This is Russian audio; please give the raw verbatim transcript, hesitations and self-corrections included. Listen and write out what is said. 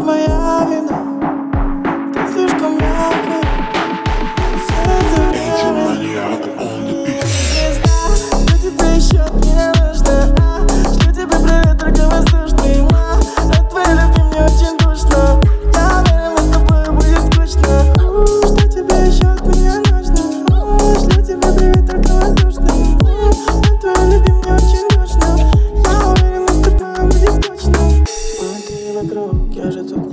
моя вина, ты слишком мягкая. Все это время не знаю, что тебе еще от меня нужно, а? Шлю тебе привет, только воздушный, ма. От твоей любви мне очень душно. Я уверен, с тобой будет скучно. Что тебе еще от меня нужно? Шлю тебе привет, только воздушный, ма. От твоей любви мне очень душно. Я уверен, с тобой будет скучно. Смотри вокруг, я же тут